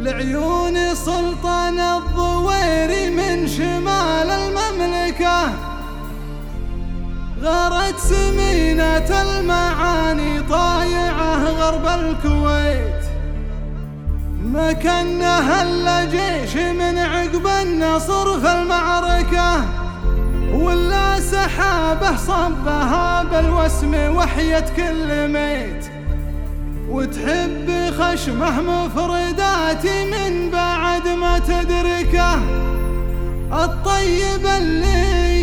لعيون سلطان الضويري من شمال المملكة غارت سمينة المعاني طايعة غرب الكويت، مكنها الجيش من عقب النصر في المعركة، ولا سحابه صبها بالوسم وحيت كل ميت، وتحب خشمه مفرداتي من بعد ما تدركه، الطيب اللي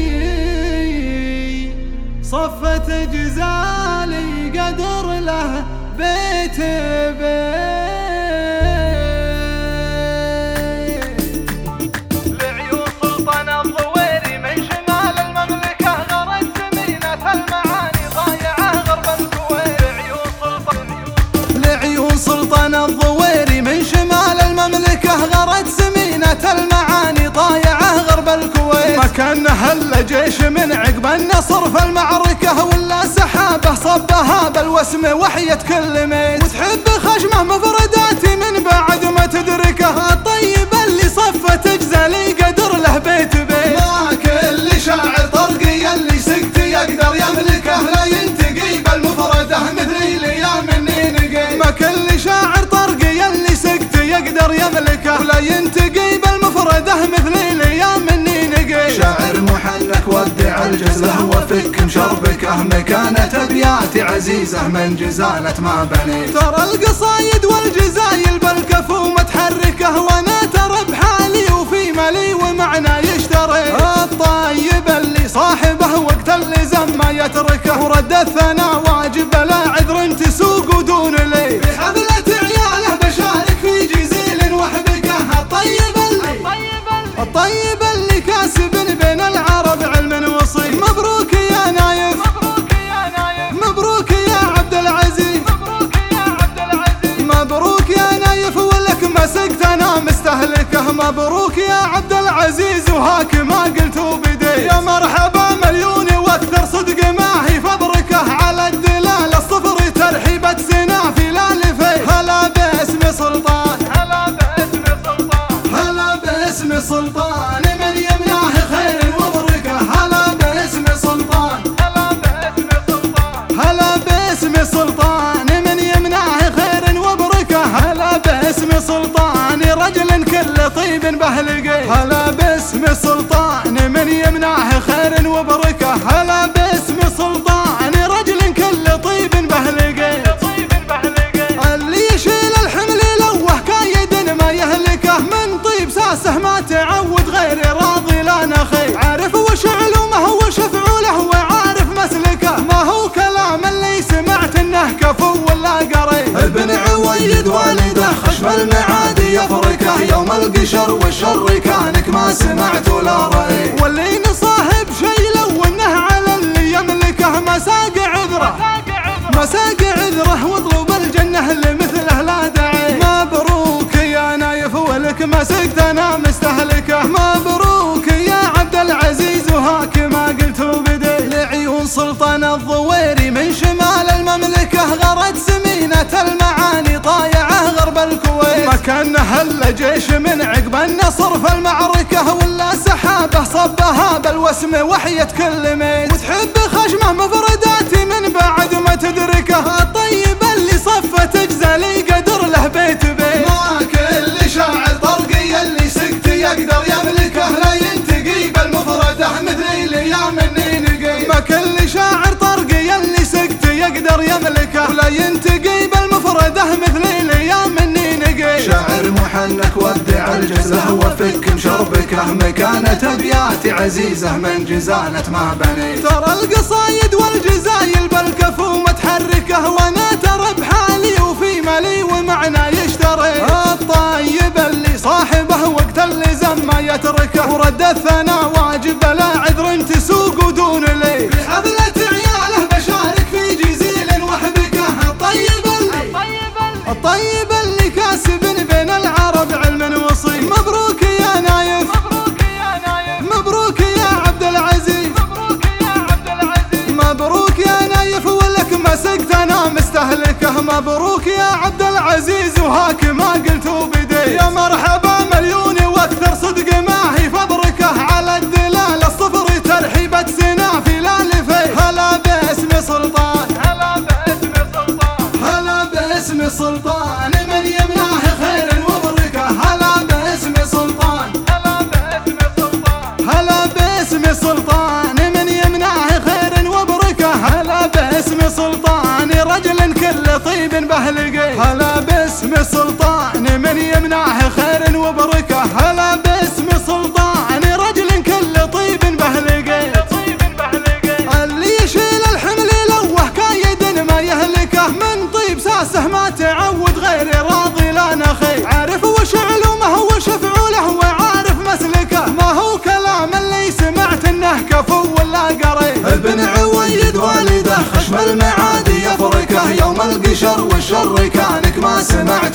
صفت جزالي قدر له بيت بيت. لعيون سلطان الضويري من شمال المملكة غرت سمينة المعاني ضايعة غرب الكويت. لعيون سلطان الضويري من شمال المملكة غرت سمينة المعاني ضايعة غرب الكويت، مكانها الجيش من عقب النصر في المعركة، ولا سحابه صبها بالوسم وحيت كل ميت، وتحب خشمه مفرداتي من بعد ما تدركه، الطيب اللي صفت اجزالي قدر له بيت بيت. ما كل شاعر طرقي اللي سكت يقدر يملكه، لا ينتقي بالمفردة مثلي لي مني نقي. ما كل شاعر طرقي اللي سكت يقدر يملكه، لا ينتقي بالمفردة مثلي لي مني نقي. شاعر محنك ودع الجزله وفك مشربكه، مكانة ابياتي عزيزة من جزالة ما بنيت. ترى القصايد والجزايل بالكفو متحركه، وانا ترى بحالي وفي مالي ومعنى يشتري، الطيب اللي صاحبه وقت اللزم ما يتركه، ورد الثناء واجب لا عذر تسوق ودون لي. في حفلة عياله بشارك في جزيل وحبكه، الطيب اللي كاسب بين العرب علم وصي. مبروك يا نايف، مبروك يا عبد العزيز، مبروك يا نايف ولك مسكت انا مستهلكه، مبروك يا عبد العزيز وهاك ما قلت وبديت. يا مرحبا مليون واكثر صدق ما هي فبركه، على الدلال الصفر ترحيبة سنا في لالفي. هلا باسم سلطان، هلا باسم سلطان، هلا باسم سلطان من يمناه خير وبركه، هلا باسم سلطان، هلا باسم سلطان، هلا باسم سلطان من يمناه خير وبركه، هلا باسم سلطان رجل كل طيب بهلقي، هلا باسم سلطان من يمناه خير وبركه، هلا باسم سلطان رجل كل طيب بهلقي. اللي يشيل الحمل لوه كايد ما يهلكه، من طيب ساسه ما تعود غير راضي لا نخي، عارف وش علومه وش فعوله وعارف مسلكه، ما هو كلام اللي سمعت انه كفو ولا قري. ابن عويد والده خشم المعادي يفركه، يوم القشر والشر كانك ما سمعت ولا رأي، واللي نصاحب شي لو انه على اللي يملكه، مساق عذره مساق عذره واطلب الجنة اللي مثله لا داعي. مبروك يا نايف ولك مسكت انا مستهلكه، مبروك يا عبد العزيز وهاك ما قلت وبدي. لعيون سلطان الضويري من شمال المملكة غرت سمينة المعاني طايعة غرب الكويت، مكانها الجيش من عقب النصر في المعركة، ولا سحابه صبها بالوسم وحيت كل ميت، وتحب خشمه مفرداتي من بعد ما تدركه، الطيب اللي صفت اجزالي قدر له بيت بيت. ما كل شاعر طرقي اللي سكت يقدر يملكه، لا ينتقي بالمفردة مثلي لي مني نقي. ما كل شاعر طرقي اللي سكت يقدر يملكه، لا ينتقي بالمفردة مثلي لي مني نقي. شاعر محنك ودع الجزله وفك مشربكه، مكانة ابياتي عزيزة من جزالة ما بنيت. ترى القصايد والجزايل بالكفو متحركه، وانا ترى بحالي وفي مالي ومعنى يشتري، الطيب اللي صاحبه وقت اللزم ما يتركه، ورد الثناء واجب لا عذر تسوق ودون لي. في حفلة عياله بشارك في جزيل وحبكه، الطيب اللي كاسب بين العرب علم وصي. مبروك يا نايف، مبروك يا عبد العزيز، مبروك يا نايف ولك مسكت انا مستهلكه، مبروك يا عبد العزيز وهاك ما قلت وبدي. يا مرحبا مليون واكثر صدق ما هي فبركه على الدلال الصفر ترحيبة سنا في الالفين. هلا باسم سلطان هلا باسم سلطان هلا باسم سلطان من يمنعه خير وبركه. هلا باسم سلطان هلا باسم سلطان هلا باسم سلطان من يمنعه خير وبركه. هلا باسم سلطان رجل كل طيب بهلقي. هلا باسم سلطان من يمنعه خير وبركه. هلا باسم سلطان رجل كل طيب بهلقي. اللي يشيل الحمل لوه كايد ما يهلكه. من طيب ساسه ما تعود غير راضي لا نخي. عارف وش علومه وش فعوله وعارف مسلكه. ما هو كلام اللي سمعت انه كفو ولا قري. ابن عويد والده خشم المعادي يفركه. يوم القشر والشر كانك ما سمعت